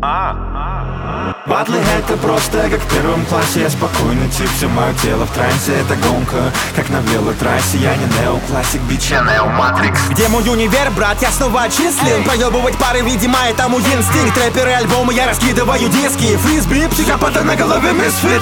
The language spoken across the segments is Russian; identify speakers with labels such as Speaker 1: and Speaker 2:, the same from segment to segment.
Speaker 1: Батлы это просто как в первом классе. Я спокойный тип, все мое тело в трансе. Это гонка, как на велотрассе. Я не неоклассик, бич, я неоматрикс.
Speaker 2: Где мой универ, брат, я снова отчислен. Проебывать пары, видимо, это мой инстинкт. Рэперы, альбомы, я раскидываю диски. Фрисби, психопата на голове, мисфитс.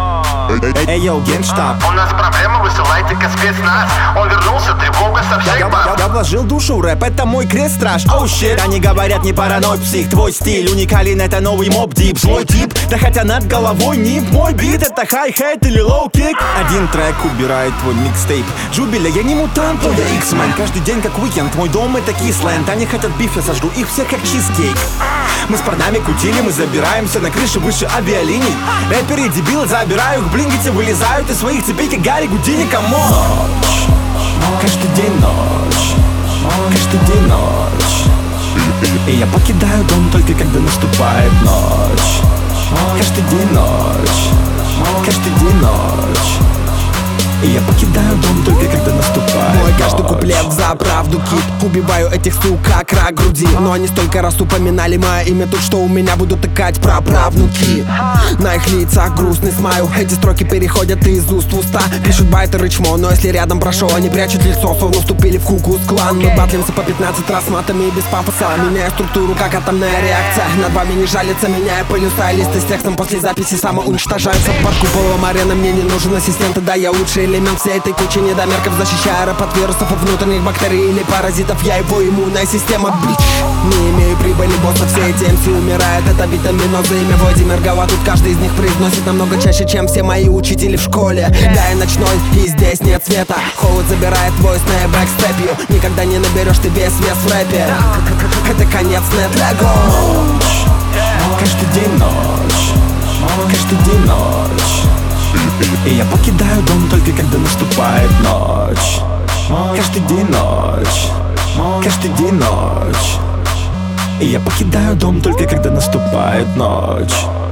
Speaker 2: Эй, йоу, генштаб.
Speaker 3: У нас проблема, высылайте-ка спецназ. Он вернулся, тревога со всех баб.
Speaker 2: Я вложил душу в рэп, это мой крест-страж. Оу, щит. Они говорят, не параной псих. Твой стиль уникален, это новый моб-дип. Злой тип, да хотя над головой нип. Мой бит, это хай-хет или лоу-кик. Один трек убирает твой микстейп. Джубиля, я не мутант, но я X-мен. Каждый день как уикенд, мой дом это кисленд. Они хотят биф, я сожгу их всех как чизкейк. Мы с парнями кутили, мы забираемся на крыше выше авиалиний. Рэперы и дебилы, забираю их, блинките, вылезают из своих цепей, как Гарри Гудини, камон. Ночь, каждый день ночь, каждый день ночь. И я покидаю дом только когда наступает ночь. Каждый день ночь, каждый день ночь. И я покидаю дом только когда наступает
Speaker 4: мой каждый куплет за правду, кит. Убиваю этих сук как рак груди. Но они столько раз упоминали мое имя тут, что у меня будут тыкать праправнуки. На их лицах грустный смайл. Эти строки переходят из уст в уста. Пишут байтеры чмо, но если рядом прошел, они прячут лицо, словно вступили в Ку-Клукс-клан. Мы батлимся по 15 раз матами и без пафоса. Меняя структуру, как атомная реакция. Над вами не жалится, меняя полюса. Листы с текстом после записи самоуничтожаются. Под куполом арены мне не нужен ассистент. Да, я лучший элемент всей этой кучи недомерков. Защищая рэп от вирусов и внутренних бактерий или паразитов. Я его иммунная система, бич. Не имею прибыли, босса, все эти МС умирают. Это витаминоза, имя Владимир Гава. Тут каждый из них произносит намного чаще, чем все мои учители в школе. Да, я ночной, и здесь нет света. Холод забирает твой на бэкстепью. Никогда не наберешь ты весь вес в рэпе. Это конец нетлего.
Speaker 1: Ночь, каждый день ночь, каждый день ночь. И я покидаю дом только когда наступает ночь. Каждый день ночь, каждый день ночь. И я покидаю дом только когда наступает ночь.